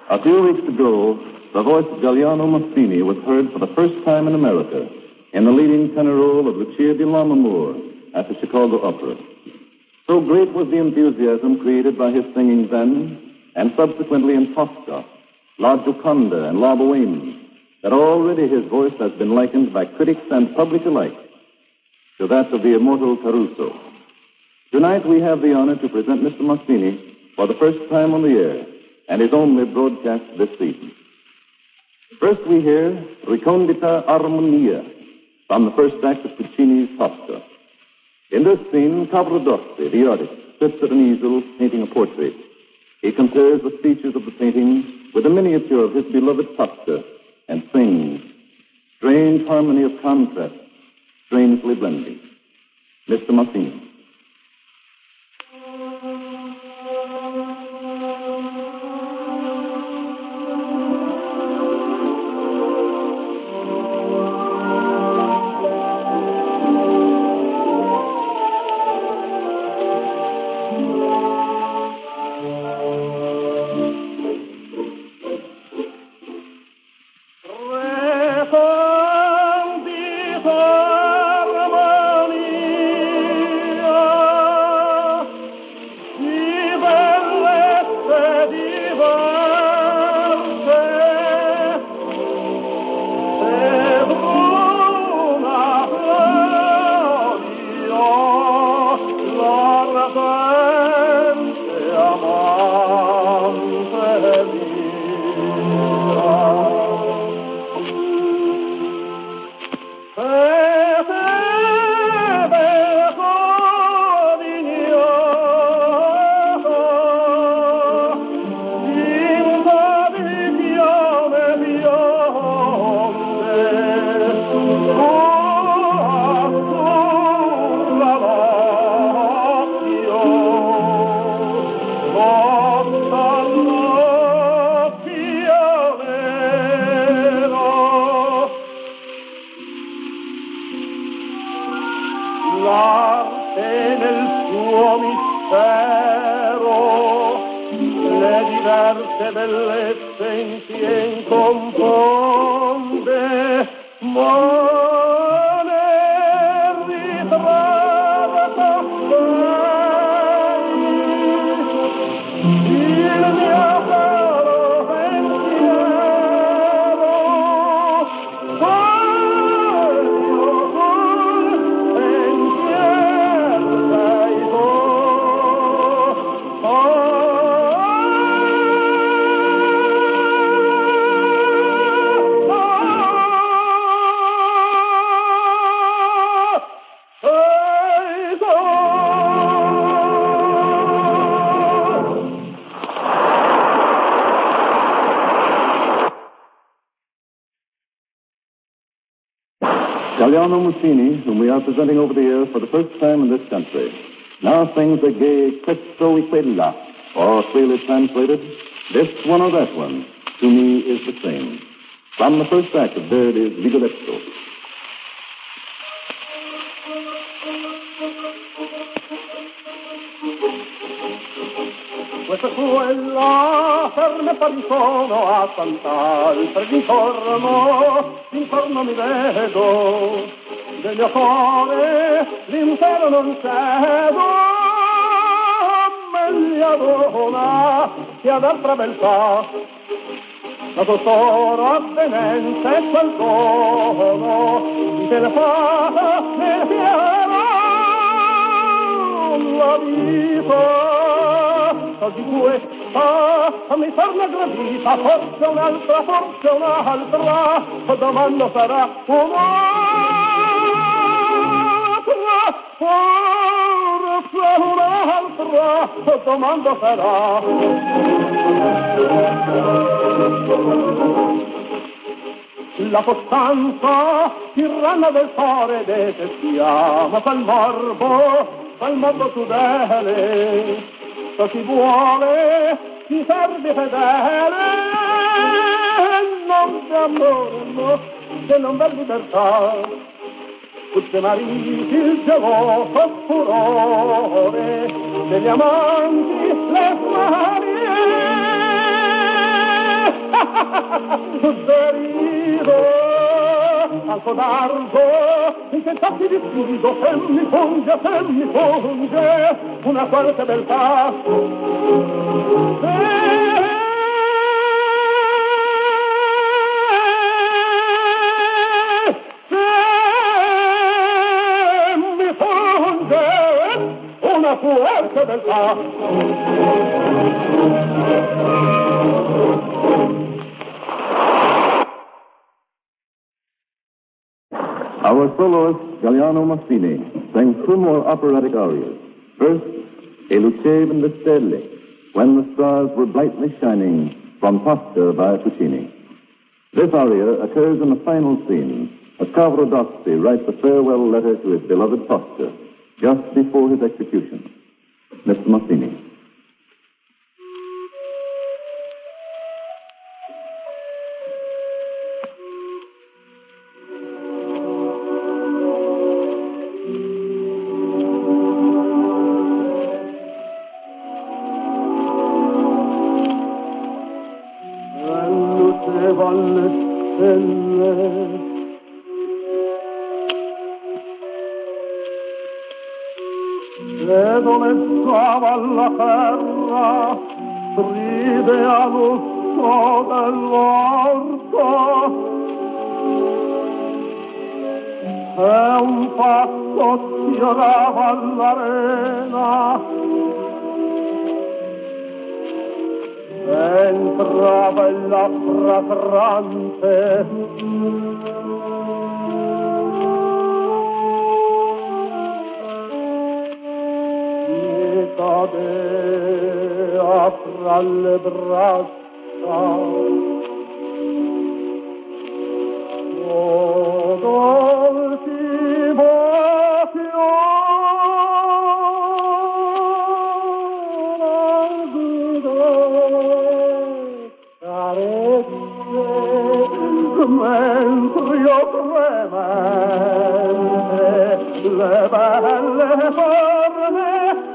A few weeks ago, the voice of Galliano Mazzini was heard for the first time in America in the leading tenor role of Lucia di Lammermoor at the Chicago Opera. So great was the enthusiasm created by his singing then, and subsequently in Tosca, La Gioconda, and La Boheme, that already his voice has been likened by critics and public alike to that of the immortal Caruso. Tonight we have the honor to present Mr. Mazzini for the first time on the air, and his only broadcast this season. First we hear Recondita Armonia from the first act of Puccini's Tosca. In this scene, Cavaradossi, the artist, sits at an easel painting a portrait. He compares the features of the painting with a miniature of his beloved Tosca and sings, strange harmony of contrast, strangely blending. Mr. Mazzini. Galliano Mazzini, whom we are presenting over the air for the first time in this country, now sings a gay Questo e quella, or clearly translated, this one or that one, to me is the same, from the first act of Verdi's Rigoletto. Questa quella per me parisono a tant'altre d'intorno mi vedo, del mio cuore l'intero non cedo, meglio donna che ad altra beltà, la costoro avvenenza e quel dono, di te la fata ne fiera, la vita. Di questa mi torna gradita, forse un'altra, domanda sarà un'altra, domanda sarà. La costanza, tiranna del cuore, detestiamo quel morbo crudele. Se si vuole, si serve fedele, non d'amore, no, se non per libertà. Tutte mariti il geloso furore, degli amanti le marie, derido al codardo in che tacchi di scudo se mi funge una forte beltà una fuerte beltà. Our soloist, Galliano Massini, sang two more operatic arias. First, E lucevano le stelle, when the stars were brightly shining, from Tosca by Puccini. This aria occurs in the final scene, as Cavaradossi writes a farewell letter to his beloved Tosca, just before his execution. Mr. Massini. Alla terra stride a lustro dell'orto e un passo tirava all'arena entrava la fragrante cadea fra le braccia dolci baci carezze mentre io fremente le belle forme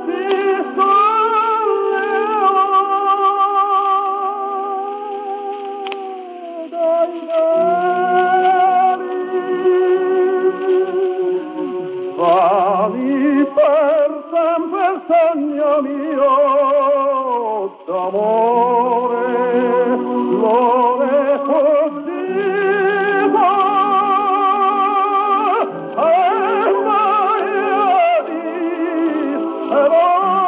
segno mio d'amore l'ore fuggito e mai disperato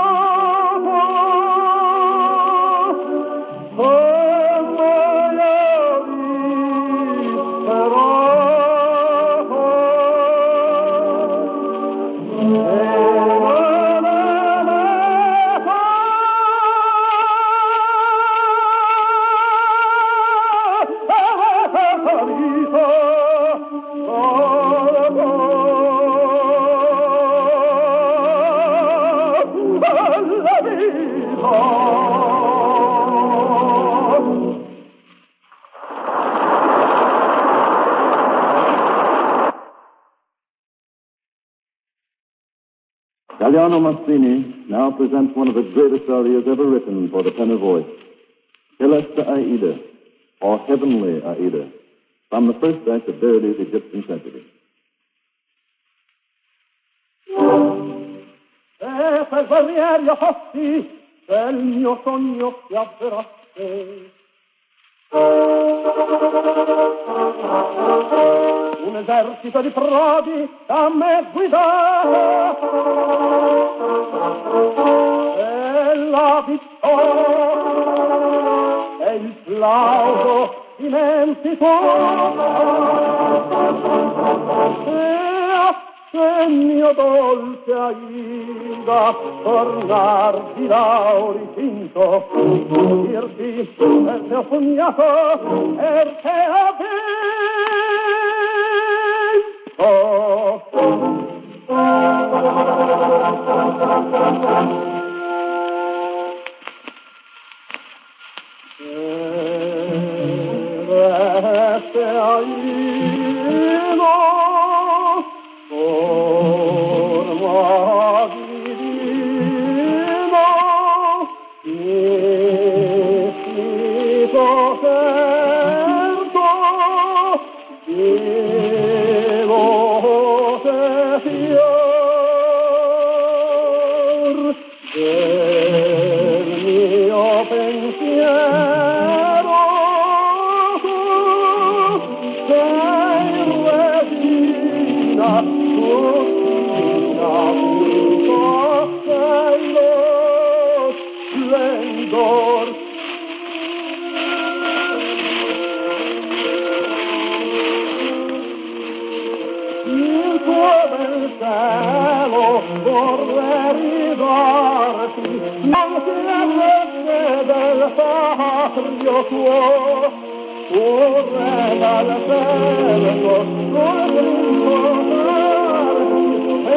Galliano Massini now presents one of the greatest arias ever written for the tenor voice, Celeste Aida, or Heavenly Aida, from the first act of Verdi's Egyptian tragedy. Per guerrieri fossi del mio sogno si avverasse un esercito di frodi da me guidato e la vittoria e il plauso immensito e mio dolce Aida tornar di lauri finto dirti perché ho sognato perché ho vinto cielo vorrei ridarti, non si avesse del patrio tuo, vorrei dal cielo col rincontrarti e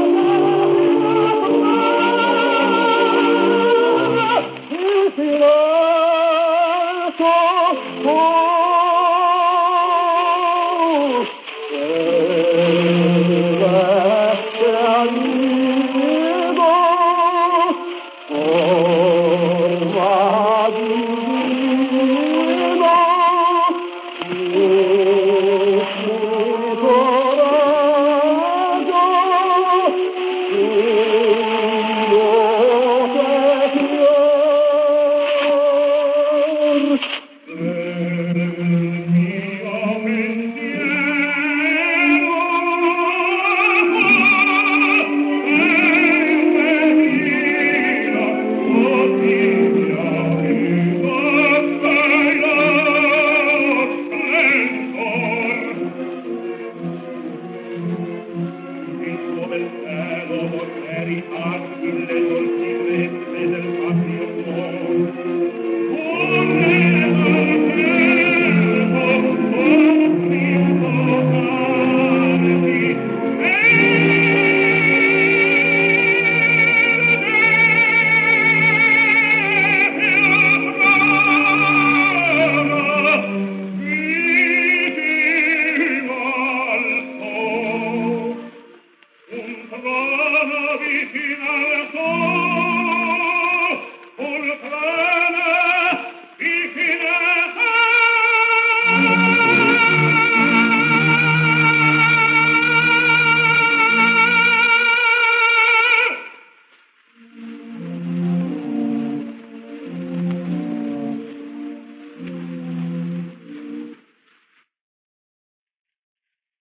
il silenzio vicino al